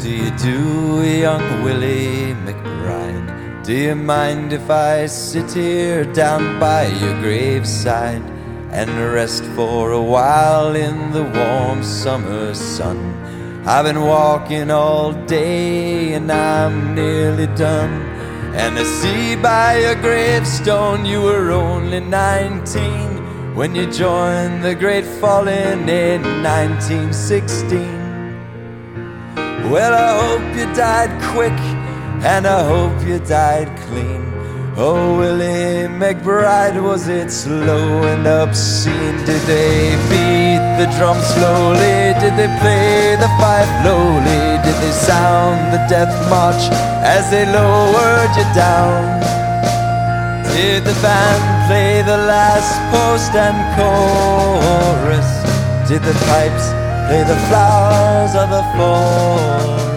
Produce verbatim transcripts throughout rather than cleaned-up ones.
do you do, young Willie McBride? Do you mind if I sit here down by your graveside and rest for a while in the warm summer sun? I've been walking all day and I'm nearly done, and I see by your gravestone you were only nineteen when you joined the great falling in nineteen sixteen. Well, I hope you died quick and I hope you died clean. Oh, Willie McBride, was it slow and obscene? Did they beat the drum slowly? Did they play the fife lowly? Did they sound the death march as they lowered you down? Did the band play the last post and chorus? Did the pipes play the flowers of the forest?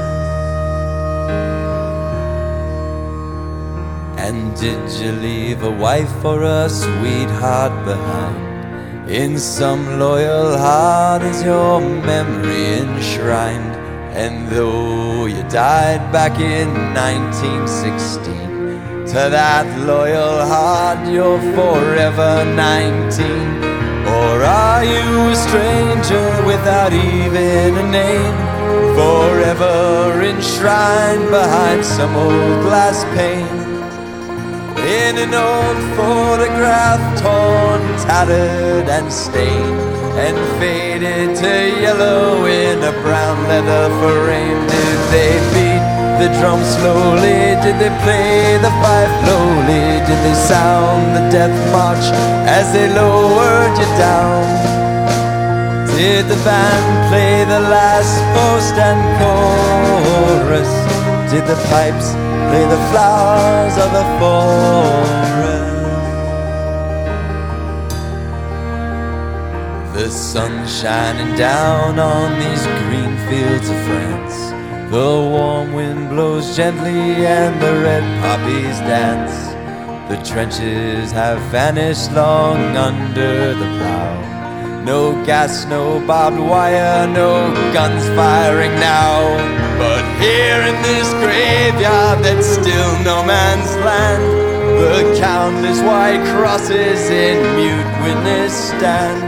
And did you leave a wife or a sweetheart behind? In some loyal heart is your memory enshrined. And though you died back in nineteen sixteen, to that loyal heart you're forever nineteen. Or are you a stranger without even a name, forever enshrined behind some old glass pane? In an old photograph, torn, tattered and stained, and faded to yellow in a brown leather frame. Did they beat the drum slowly? Did they play the fife lowly? Did they sound the death march as they lowered you down? Did the band play the last post and chorus? Did the pipes play the flowers of the forest? The sun shining down on these green fields of France. The warm wind blows gently and the red poppies dance. The trenches have vanished long under the plow. No gas, no barbed wire, no guns firing now. But here in this graveyard that's still no man's land, the countless white crosses in mute witness stand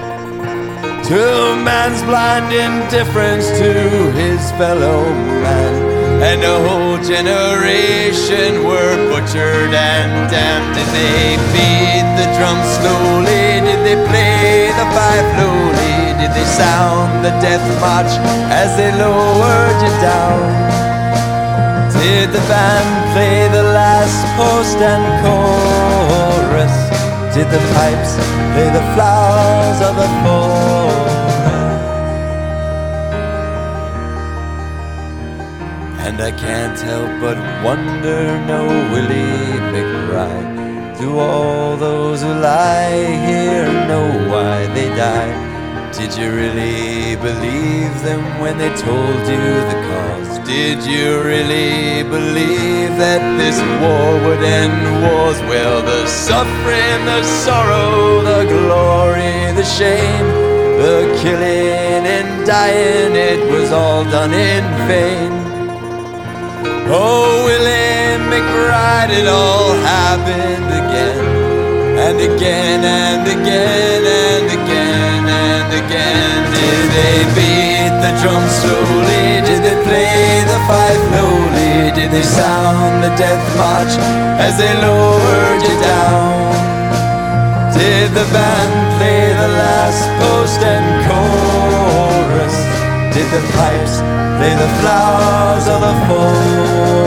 to man's blind indifference to his fellow man. And a whole generation were butchered and damned. Did they beat the drum slowly? Did they play the fife lowly? Did they sound the death march as they lowered you down? Did the band play the last post and chorus? Did the pipes play the flowers of the forest? And I can't help but wonder, no Willie McBride, do all those who lie here know why they died? Did you really believe them when they told you the cause? Did you really believe that this war would end wars? Well, the suffering, the sorrow, the glory, the shame, the killing and dying, it was all done in vain. Oh, Willie McBride, it all happened again, and again, and again, and again, and again. Did they beat the drum slowly? Did they play the fife lowly? Did they sound the death march as they lowered you down? Did the band play the last post and chorus? Did the pipes play the flowers of the forest?